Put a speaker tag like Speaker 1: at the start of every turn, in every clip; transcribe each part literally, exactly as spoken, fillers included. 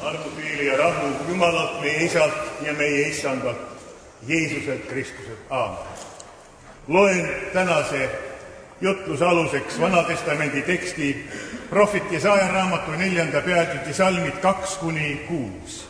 Speaker 1: armu, tüüli ja rahu Jumalalt, meie Isalt ja meie Issandalt, Jeesuselt Kristuselt. Aamen. Loen tänase jutluse aluseks Vanatestamendi teksti prohvet Jesaja raamatu neljanda peatüki salmid kaks kuni kuus.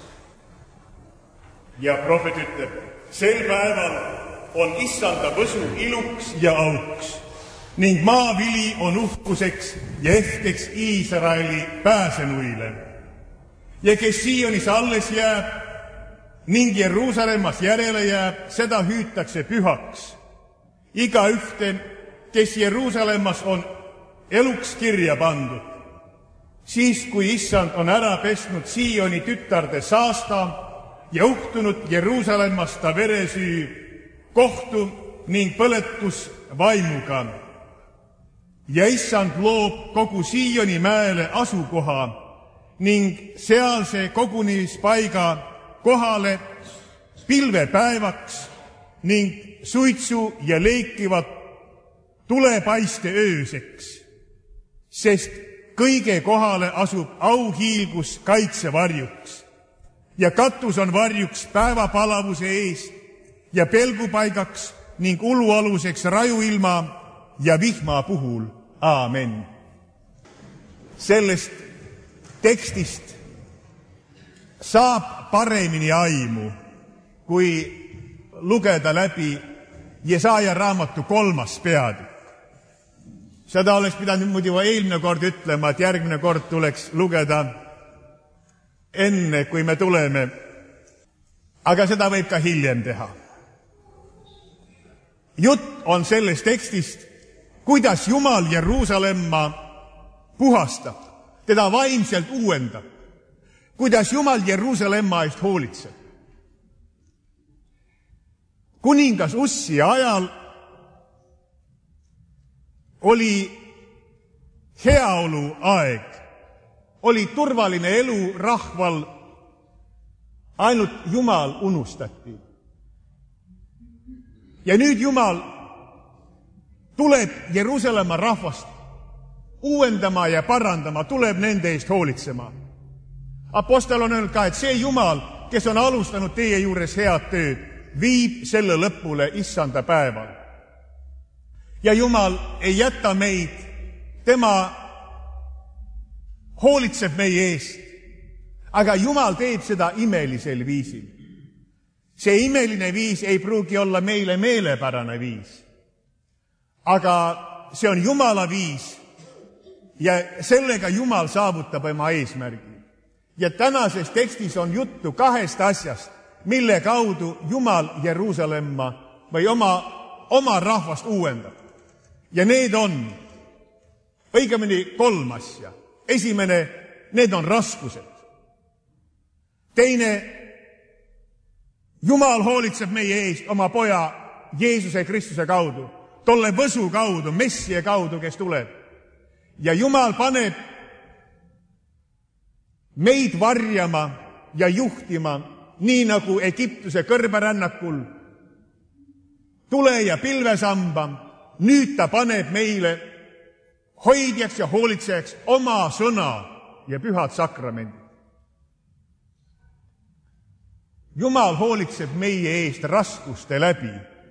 Speaker 1: Ja prohvet ütleb, sel päeval on Issanda võsu iluks ja auks ning maavili on uhkuseks ja ehkeks Iisraeli pääsenuile. Ja kes Sionis alles jääb ning Jeruusalemmas järele jääb, seda hüütakse pühaks. Iga ühte, kes Jeruusalemmas on eluks kirja pandud. Siis, kui Issand on ära pesnud Sioni tütarde saasta ja uhtunud Jeruusalemmas ta veresüü, kohtu ning põletus vaimuga. Ja Issand loob kogu Sioni mäele asukoha ning sealse kogunispaiga kohale pilvepäevaks ning suitsu ja leikivat tulepaiste ööseks, sest kõige kohale asub auhiilgus kaitsevarjuks ja katus on varjuks päevapalavuse eest ja pelgupaigaks ning ulualuseks rajuilma ja vihma puhul. Aamen. Sellest tekstist saab paremini aimu, kui lugeda läbi Jesaja raamatu kolmas peatükk. Seda oleks pidanud muidu juba eelmine kord ütlema, et järgmine kord tuleks lugeda enne, kui me tuleme. Aga seda võib ka hiljem teha. Jutt on sellest tekstist, kuidas Jumal Jeruusalemma puhastab, teda vaimselt uuendab, kuidas Jumal Jeruusalemma eest hoolitseb. Kuningas Ussia ajal oli heaolu aeg, oli turvaline elu rahval, ainult Jumal unustati. Ja nüüd Jumal tuleb Jeruusalemma rahvast uuendama ja parandama, tuleb nende eest hoolitsema. Apostel on öelnud ka, et see Jumal, kes on alustanud teie juures head tööd, viib selle lõpule Issanda päeval. Ja Jumal ei jäta meid, tema hoolitseb meie eest, aga Jumal teeb seda imelisel viisil. See imeline viis ei pruugi olla meile meelepärane viis, aga see on Jumala viis ja sellega Jumal saavutab oma eesmärgi. Ja tänases tekstis on juttu kahest asjast, mille kaudu Jumal Jeruusalemma või oma, oma rahvast uuendab. Ja need on õigemini kolm asja. Esimene, need on raskused. Teine, Jumal hoolitseb meie eest oma poja Jeesuse Kristuse kaudu, tolle võsu kaudu, Messie kaudu, kes tuleb. Ja Jumal paneb meid varjama ja juhtima, nii nagu Egiptuse kõrberännakul tule ja pilvesamba, nüüd ta paneb meile hoidjaks ja hoolitsejaks oma sõna ja pühad sakramendid. Jumal hoolitseb meie eest raskuste läbi.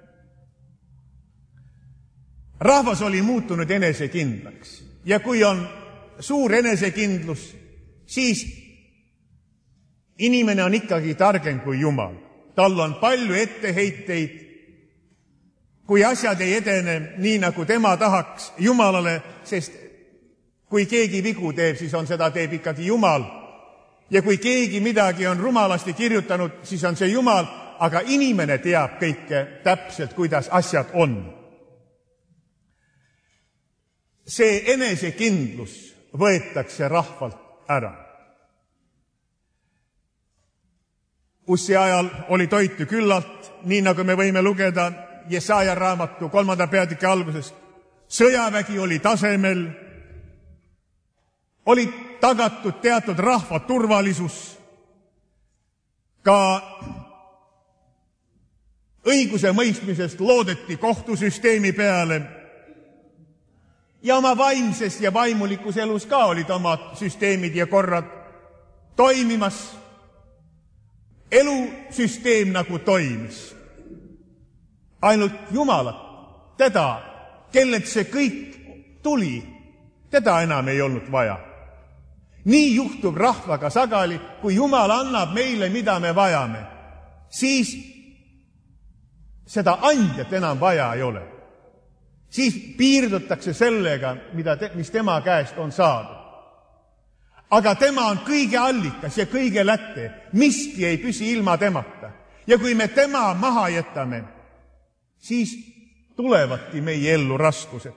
Speaker 1: Rahvas oli muutunud enesekindlaks ja kui on suur enesekindlus, siis inimene on ikkagi targem kui Jumal. Tal on palju etteheiteid, kui asjad ei edene nii, nagu tema tahaks Jumalale, sest kui keegi vigu teeb, siis on seda teeb ikkagi Jumal. Ja kui keegi midagi on rumalasti kirjutanud, siis on see Jumal, aga inimene teab kõike täpselt, kuidas asjad on. See enesekindlus võetakse rahvalt ära. Ussi ajal oli toitu küllalt, nii nagu me võime lugeda Jesaja raamatu kolmanda peatüki algusest. Sõjavägi oli tasemel, oli tagatud teatud rahva turvalisus, ka õiguse mõistmisest loodeti kohtusüsteemi peale ja oma vaimses ja vaimulikus elus ka olid omad süsteemid ja korrad. toimimas, elusüsteem nagu toimis. Ainult Jumalat, teda, kellelt see kõik tuli, teda enam ei olnud vaja. Nii juhtub rahvaga sageli, kui Jumal annab meile, mida me vajame, siis seda andjat enam vaja ei ole. Siis piirdutakse sellega, mida te, mis tema käest on saadud. Aga tema on kõige allikas ja kõige lätte. Miski ei püsi ilma temata. Ja kui me tema maha jätame, siis tulevadki meie ellu raskused.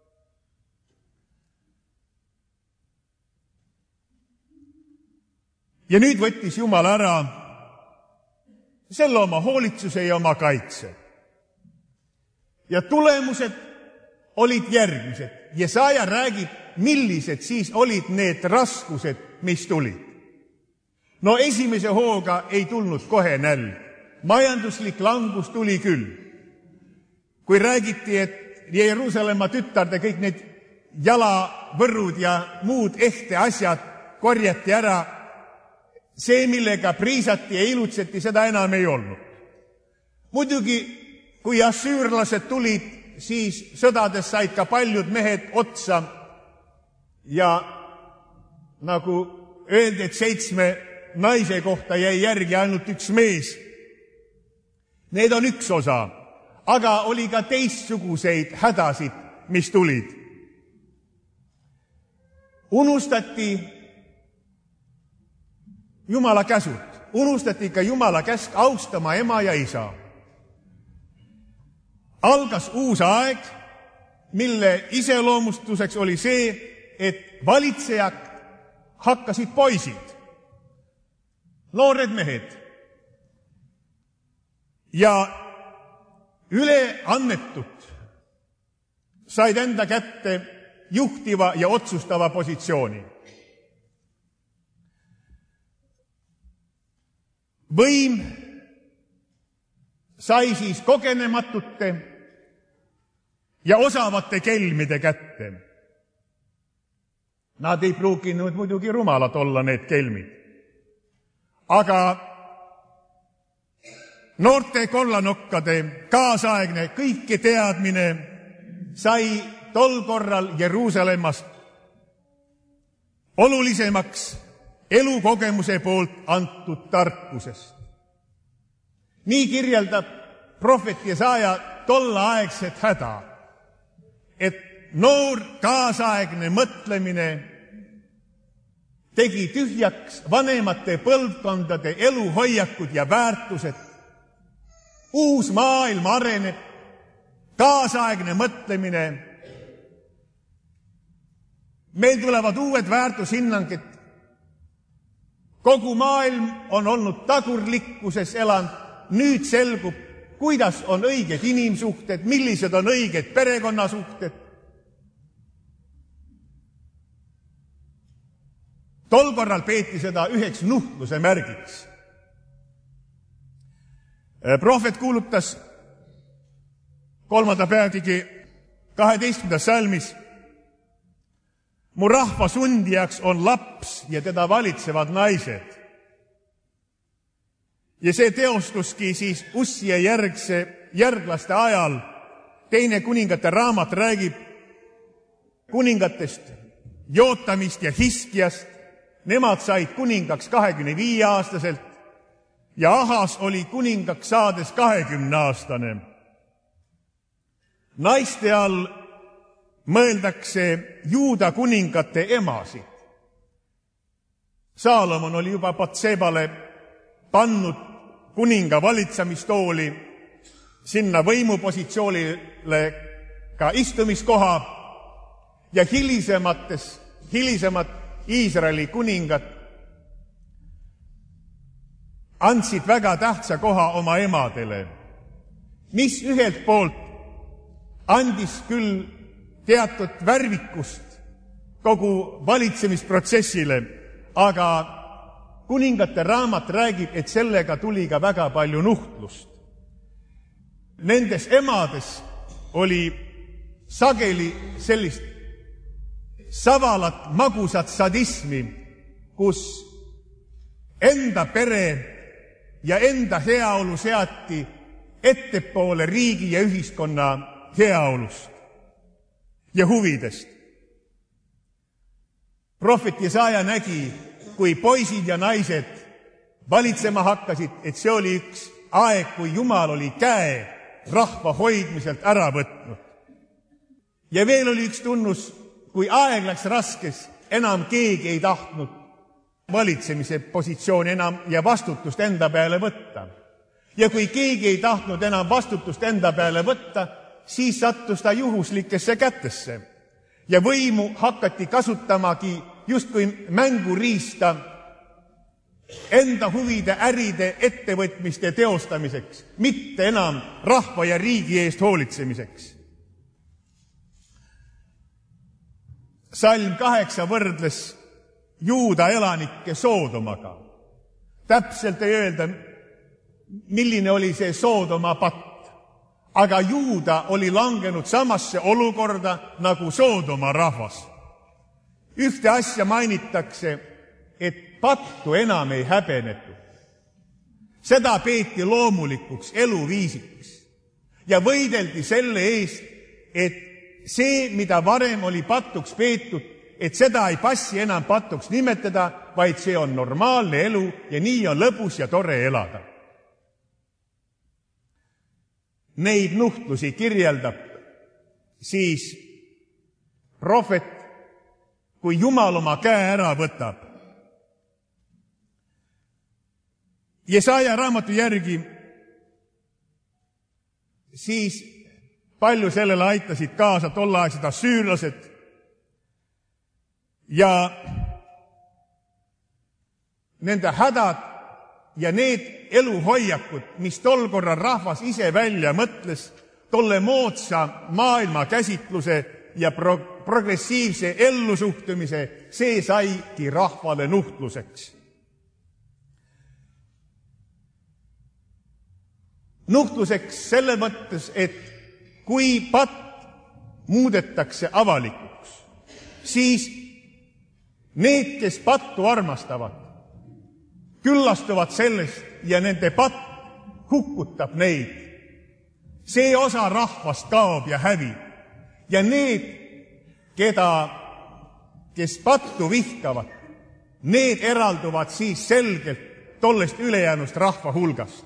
Speaker 1: Ja nüüd võttis Jumal ära selle oma hoolitsuse ja oma kaitse. Ja tulemused olid järgmised. Jesaja räägib, millised siis olid need raskused, mis tulid. No esimese hooga ei tulnud kohe nälg. Majanduslik langus tuli küll. Kui räägiti, et Jeruusalemma tütarde kõik need jalavõrud ja muud ehte asjad korjati ära, see, millega priisati ja ilutseti, seda enam ei olnud. Muidugi, kui assüürlased tulid, siis sõdades said ka paljud mehed otsa ja nagu öeldi, et seitsme naise kohta jäi järgi ainult üks mees. Need on üks osa, aga oli ka teistsuguseid hädasid, mis tulid. Unustati Jumala käsud, unustati ka Jumala käsk austama ema ja isa. Algas uus aeg, mille iseloomustuseks oli see, et valitsejad hakkasid poisid, noored mehed. Ja üleannetud said enda kätte juhtiva ja otsustava positsiooni. Võim sai siis kogenematute ja osavate kelmide kätte. Nad ei pruukinud muidugi rumalad olla, need kelmid. Aga noorte kollanokkade kaasaegne kõike teadmine sai tol korral Jeruusalemas olulisemaks elukogemuse poolt antud tarkusest. Nii kirjeldab prohvet Jesaja tollaegset häda, et noor kaasaegne mõtlemine tegi tühjaks vanemate põlvkondade eluhoiakud ja väärtused. Uus maailm areneb, kaasaegne mõtlemine. Meil tulevad uued väärtushinnangid. Kogu maailm on olnud tagurlikkuses elanud. Nüüd selgub, kuidas on õiged inimsuhted, millised on õiged perekonnasuhted. Tol korral peeti seda üheks nuhtluse märgiks. Prohvet kuulutas kolmanda peatüki kaheteistkümnendas salmis: mu rahva sundijaks on laps ja teda valitsevad naised. Ja see teostuski siis Ussia järgse järglaste ajal. Teine kuningate raamat räägib kuningatest Jootamist ja Hiskiast. Nemad said kuningaks kahekümne viie aastaselt ja Ahas oli kuningaks saades kahekümne aastane. Naiste all mõeldakse Juuda kuningate emasid. Saalomon oli juba Batsebale pannud kuninga valitsamistooli, sinna võimupositsioonile ka istumiskoha ja hilisemates, hilisemad Iisraeli kuningad andsid väga tähtsa koha oma emadele, mis ühelt poolt andis küll teatud värvikust kogu valitsemisprotsessile, aga kuningate raamat räägib, et sellega tuli ka väga palju nuhtlust. Nendes emades oli sageli sellist savalat magusat sadismi, kus enda pere ja enda heaolu seati ettepoole riigi ja ühiskonna heaolust ja huvidest. Prohvet Jesaja nägi, kui poisid ja naised valitsema hakkasid, et see oli üks aeg, kui Jumal oli käe rahva hoidmiselt ära võtnud. Ja veel oli üks tunnus, kui aeg läks raskes, enam keegi ei tahtnud valitsemise positsiooni enam ja vastutust enda peale võtta. Ja kui keegi ei tahtnud enam vastutust enda peale võtta, siis sattus ta juhuslikesse kätesse. Ja võimu hakati kasutamagi justkui mänguriista enda huvide, äride, ettevõtmiste teostamiseks, mitte enam rahva ja riigi eest hoolitsemiseks. Salm kaheksa võrdles Juuda elanikke Soodomaga. Täpselt ei öelda, milline oli see Soodoma patt, aga Juuda oli langenud samasse olukorda nagu Soodoma rahvas. Ühte asja mainitakse, et pattu enam ei häbenetud. Seda peeti loomulikuks eluviisiks ja võideldi selle eest, et see, mida varem oli patuks peetud, et seda ei passi enam patuks nimetada, vaid see on normaalne elu ja nii on lõbus ja tore elada. Neid nuhtlusi kirjeldab siis prohvet, kui Jumal oma käe ära võtab. Jesaja raamatu järgi siis palju sellele aitasid kaasa tolleaegsed assüürlased ja nende hädad ja need eluhoiakud, mis tol korral rahvas ise välja mõtles, tolle moodsa maailmakäsitluse ja pro- progressiivse ellusuhtumise, see saigi rahvale nuhtluseks. Nuhtluseks selle mõttes, et kui patt muudetakse avalikuks, siis need, kes pattu armastavad, küllastuvad sellest ja nende patt hukkutab neid. See osa rahvast kaob ja hävib. Ja need, keda, kes pattu vihkavad, need eralduvad siis selgelt tollest ülejäänust rahva hulgast.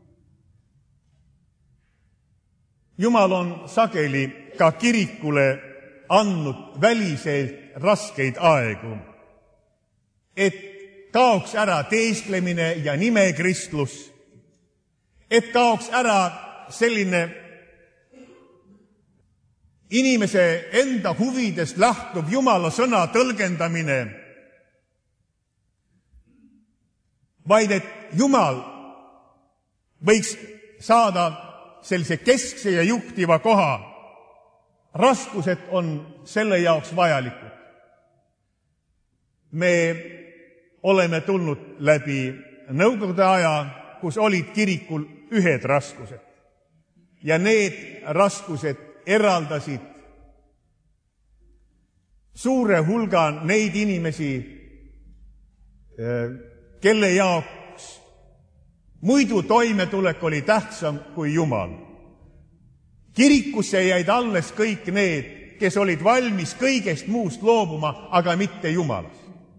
Speaker 1: Jumal on sageli ka kirikule andnud väliselt raskeid aegu, et kaoks ära teesklemine ja nimekristlus, et kaoks ära selline inimese enda huvidest lähtuv Jumala sõna tõlgendamine, vaid et Jumal võiks saada sellise keskse ja juhtiva koha. Raskused on selle jaoks vajalikud. Me oleme tulnud läbi nõukogude aja, kus olid kirikul ühed raskused. Ja need raskused eraldasid suure hulga neid inimesi, kelle jaoks muidu toimetulek oli tähtsam kui Jumal. Kirikusse jäid alles kõik need, kes olid valmis kõigest muust loobuma, aga mitte Jumalas.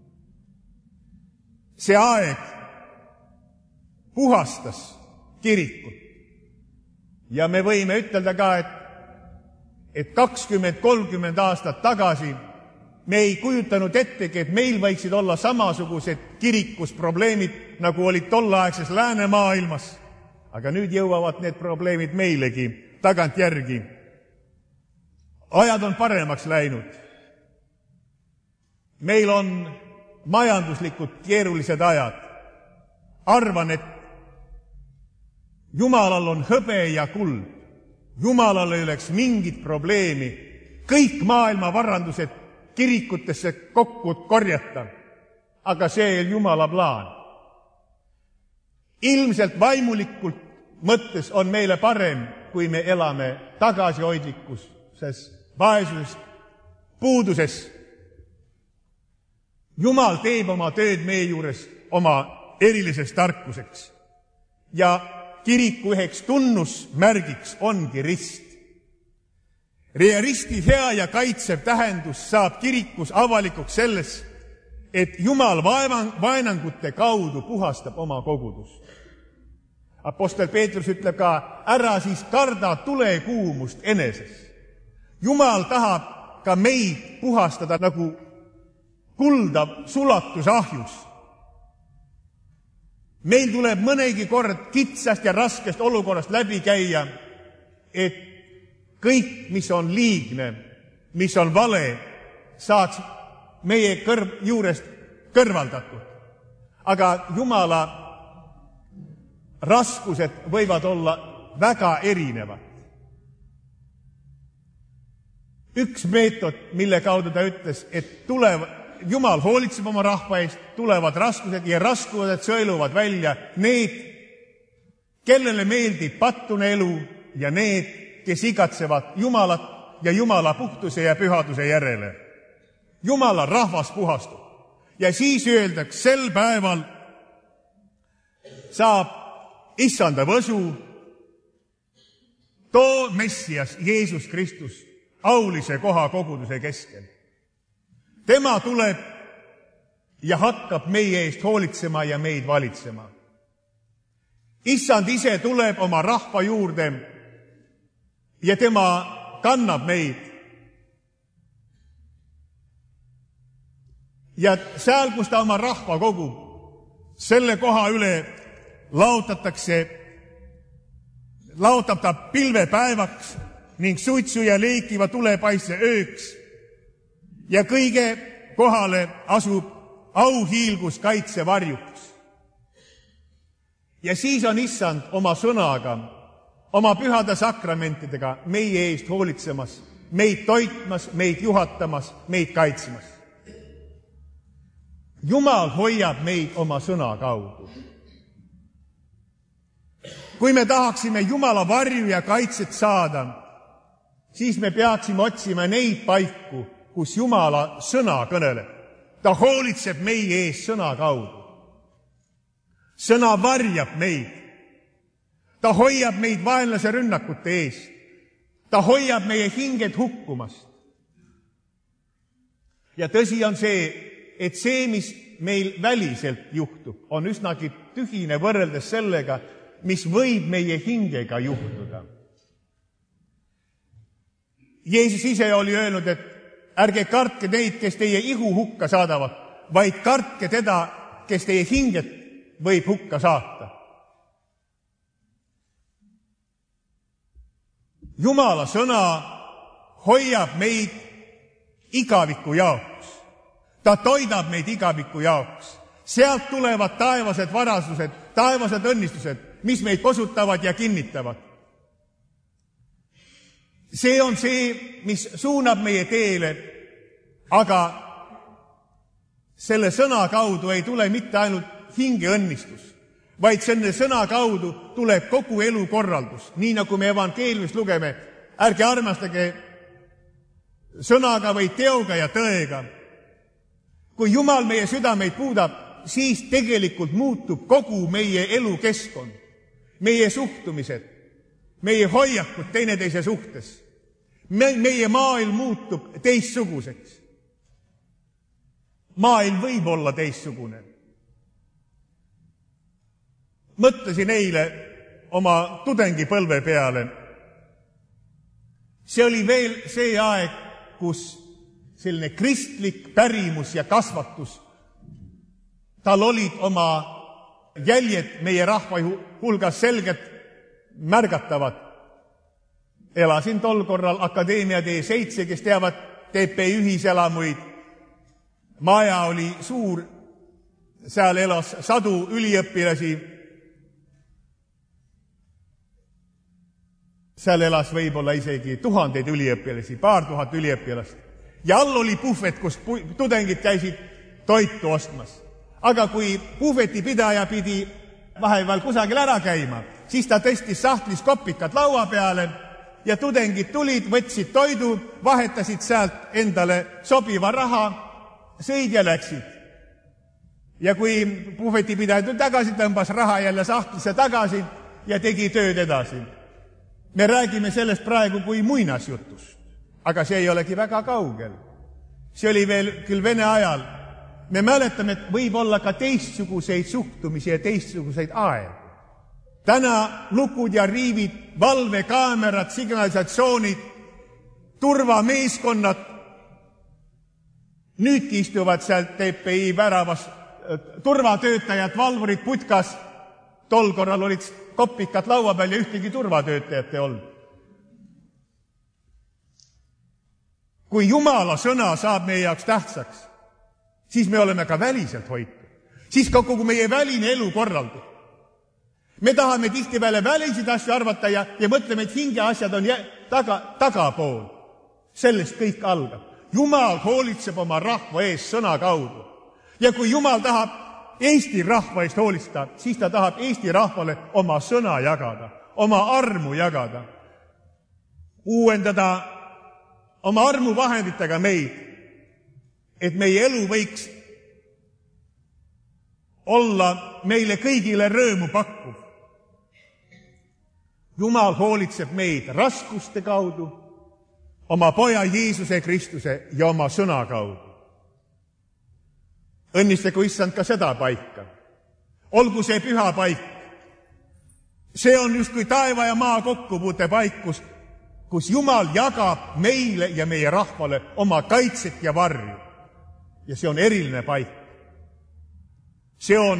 Speaker 1: See aeg puhastas kirikut. Ja me võime ütelda ka, et, et kakskümmend kolmkümmend aastat tagasi me ei kujutanud ettegi, et meil võiksid olla samasugused kirikus probleemid, nagu olid tolleaegses läänemaailmas. Aga nüüd jõuavad need probleemid meilegi tagant järgi. Ajad on paremaks läinud. Meil on majanduslikud keerulised ajad. Arvan, et Jumalal on hõbe ja kuld. Jumalal ei oleks mingit probleemi. Kõik maailma varandused kirikutesse kokku korjata, aga see on Jumala plaan. Ilmselt vaimulikult mõttes on meile parem, kui me elame tagasihoidlikkuses, vaesuses, puuduses. Jumal teeb oma tööd meie juures oma eriliseks tarkuseks. Ja kiriku üheks tunnusmärgiks ongi rist. Ja risti hea ja kaitsev tähendus saab kirikus avalikuks selles, et Jumal vaenangute kaudu puhastab oma kogudust. Apostel Peetrus ütleb ka, ära siis karda tulekuumust eneses. Jumal tahab ka meid puhastada nagu kulda sulatusahjus. Meil tuleb mõnegi kord kitsast ja raskest olukorrast läbi käia, et kõik, mis on liigne, mis on vale, saaks meie kõrv, juurest kõrvaldatud. Aga Jumala raskused võivad olla väga erinevad. Üks meetod, mille kaudu ta ütles, et tulev, Jumal hoolitseb oma rahva eest, tulevad raskused ja raskused sõeluvad välja need, kellele meeldib pattune elu ja need, kes igatsevad Jumalat ja Jumala puhtuse ja pühaduse järele. Jumala rahvas puhastub. Ja siis öeldaks, sel päeval saab issanda võsu, too Messias Jeesus Kristus aulise koha koguduse keskel. Tema tuleb ja hakkab meie eest hoolitsema ja meid valitsema. Issand ise tuleb oma rahva juurde ja tema kannab meid. Ja seal, kus ta oma rahva kogub, selle koha üle laotatakse, laotab ta pilvepäevaks ning suitsu ja leikiva tulepaisse ööks. Ja kõige kohale asub auhiilgus kaitsevarjuks. Ja siis on issand oma sõnaga, oma pühade sakramentidega meie eest hoolitsemas, meid toitmas, meid juhatamas, meid kaitsmas. Jumal hoiab meid oma sõna kaudu. Kui me tahaksime Jumala varju ja kaitset saada, siis me peaksime otsima neid paiku, kus Jumala sõna kõneleb. Ta hoolitseb meie ees sõna kaudu. Sõna varjab meid. Ta hoiab meid vaenlase rünnakute eest. Ta hoiab meie hinged hukkumast. Ja tõsi on see, et see, mis meil väliselt juhtub, on üsnagi tühine võrreldes sellega, mis võib meie hingega juhtuda. Jeesus ise oli öelnud, et ärge kartke neid, kes teie ihu hukka saadavad, vaid kartke teda, kes teie hinget võib hukka saata. Jumala sõna hoiab meid igaviku jaoks. Ta toidab meid igaviku jaoks. Sealt tulevad taevased varasused, taevased õnnistused, mis meid kosutavad ja kinnitavad. See on see, mis suunab meie teele, aga selle sõna kaudu ei tule mitte ainult hingeõnnistus, vaid selle sõna kaudu tuleb kogu elukorraldus. Nii nagu me evangeeliumist lugeme, ärge armastage sõnaga või teoga ja tõega. Kui Jumal meie südameid puudab, siis tegelikult muutub kogu meie elukeskkond, meie suhtumised, meie hoiakud teineteise suhtes. Me, meie maailm muutub teistsuguseks. Maailm võib olla teistsugune. Mõtlesin eile oma tudengipõlve peale. See oli veel see aeg, kus selline kristlik pärimus ja kasvatus, tal olid oma jäljed meie rahva hulgas selgelt märgatavad. Elasin tol korral Akadeemia tee seitse, kes teavad T P ühiselamuid. Maja oli suur, seal elas sadu üliõpilasi. Seal elas võib-olla isegi tuhandeid üliõpilasi, paar tuhat üliõpilast. Ja all oli puhvet, kus tudengid käisid toitu ostmas. Aga kui puhveti pidaja pidi vahepeal kusagil ära käima, siis ta tõstis sahtlis kopikad laua peale ja tudengid tulid, võtsid toidu, vahetasid sealt endale sobiva raha, sõid ja läksid. Ja kui puhvetipidaja tuli tagasi, tõmbas raha jälle sahtlisse tagasi ja tegi tööd edasi. Me räägime sellest praegu kui muinasjutust, aga see ei olegi väga kaugel. See oli veel küll Vene ajal. Me mäletame, et võib olla ka teistsuguseid suhtumisi ja teistsuguseid aegu. Täna lukud ja riivid, valvekaamerad, signalisatsioonid, turvameeskonnad, nüüdki istuvad seal T P I väravas turvatöötajad, valvurid putkas. Tol korral olid kopikad laua peal ja ühtegi turvatöötajat ei olnud. Kui Jumala sõna saab meie jaoks tähtsaks, siis me oleme ka väliselt hoitud. Siis ka kogu meie väline elu korraldub. Me tahame tihtipeale väliseid asju arvata ja, ja mõtleme, et hinge asjad on jä, taga, tagapool. Sellest kõik algab. Jumal hoolitseb oma rahva ees sõna kaudu. Ja kui Jumal tahab Eesti rahva eest hoolitseda, siis ta tahab Eesti rahvale oma sõna jagada, oma armu jagada, uuendada oma armuvahenditega meid, et meie elu võiks olla meile kõigile rõõmu pakkuv. Jumal hoolitseb meid raskuste kaudu, oma poja Jeesuse Kristuse ja oma sõna kaudu. Õnnistagu issand ka seda paika. Olgu see püha paik. See on just kui taeva ja maa kokkupuute paik, kus, kus Jumal jagab meile ja meie rahvale oma kaitset ja varju. Ja see on eriline paik. See on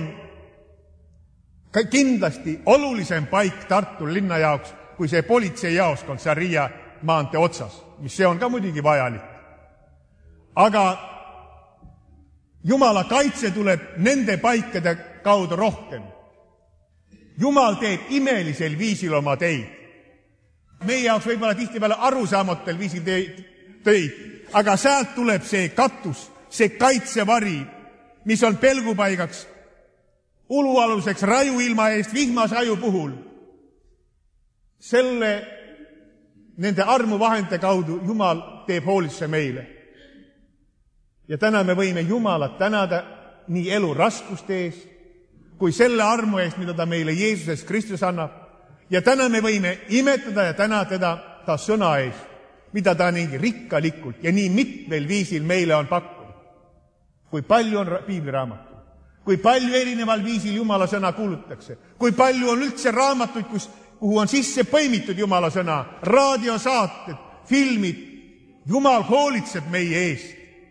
Speaker 1: kindlasti olulisem paik Tartu linna jaoks, kui see politseijaoskond seal Riia maantee otsas, mis see on ka muidugi vajalik. Aga Jumala kaitse tuleb nende paikade kaudu rohkem. Jumal teeb imelisel viisil oma teid. Meie jaoks võib olla tihtipeale arusaamatel viisil teid, aga sealt tuleb see katus, see kaitsevari, mis on pelgupaigaks, ulualuseks rajuilma eest, vihmasaju puhul. Selle, nende armuvahendite kaudu Jumal teeb hoolitse meile. Ja täna me võime Jumalat tänada nii elu raskuste ees, kui selle armu eest, mida ta meile Jeesuses Kristus annab. Ja täna me võime imetada ja tänada teda ta sõna ees, mida ta nii rikkalikult ja nii mitmel viisil meile on pakkunud. Kui palju on piibliraamatuid, kui palju erineval viisil Jumala sõna kuulutakse, kui palju on üldse raamatuid, kus, kuhu on sisse põimitud Jumala sõna, raadiosaated, filmid. Jumal hoolitseb meie eest.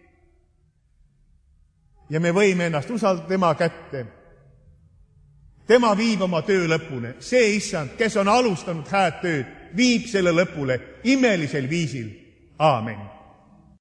Speaker 1: Ja me võime ennast usaldada tema kätte. Tema viib oma töö lõpule. See issand, kes on alustanud hääd tööd, viib selle lõpule imelisel viisil. Aamen.